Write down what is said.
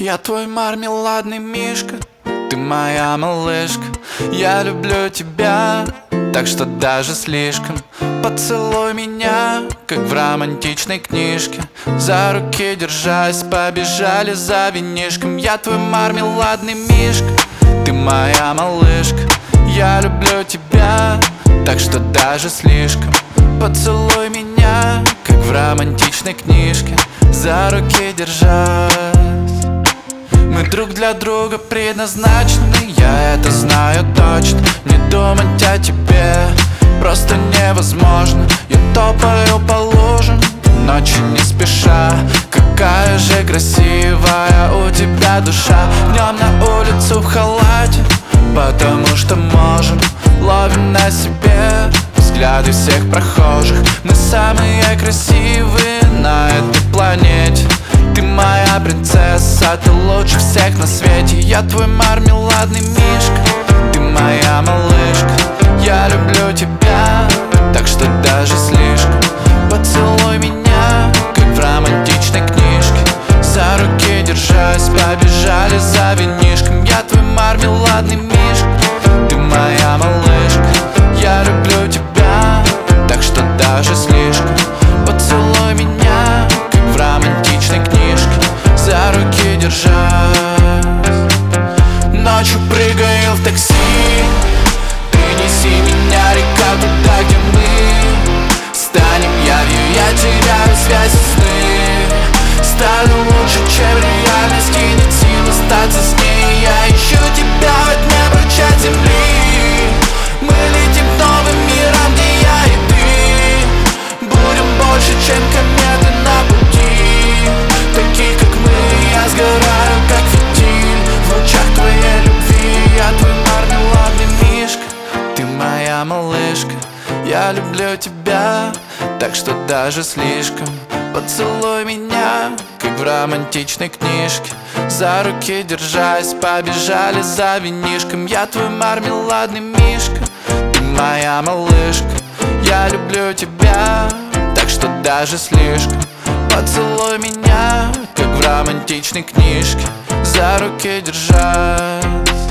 Я твой мармеладный мишка, ты моя малышка. Я люблю тебя, так что даже слишком. Поцелуй меня, как в романтичной книжке. За руки держась, побежали за винишком. Я твой мармеладный мишка, ты моя малышка. Я люблю тебя, так что даже слишком. Поцелуй меня, как в романтичной книжке. За руки держась. Мы друг для друга предназначены, я это знаю точно. Не думать о тебе просто невозможно. Я топаю по лужам, ночью не спеша. Какая же красивая у тебя душа. Днем на улицу в халате, потому что можем. Ловим на себе взгляды всех прохожих. Мы самые красивые на этой планете. Ты моя принцесса, ты лучше всех на свете. Я твой мармеладный мишка, ты моя малышка. Я люблю тебя, так что даже слишком. Поцелуй меня, как в романтичной книжке. За руки держась, побежали за винишком. Я твой мармеладный мишка, ты моя малышка. Я люблю тебя, так что даже слишком. Поцелуй меня, как в романтичной книжке. За руки держась. Ночью прыгаю в такси, принеси меня, река, туда, где мы станем явью. Я теряю связь и сны, стану лучше, чем реальность. И нет сил остаться с ней. Я ищу тебя во тьме прочь от земли. Мы летим к новым мирам, где я и ты будем больше, чем кометы на пути. Таких, как мы, я сгораю, как фитиль в лучах твоей любви. Я твой мармеладный мишка, ты моя малышка. Я люблю тебя, так что даже слишком. Поцелуй меня, как в романтичной книжке. За руки держась, побежали за винишком. Я твой мармеладный мишка, ты моя малышка. Я люблю тебя, так что даже слишком. Поцелуй меня, как в романтичной книжке. За руки держась.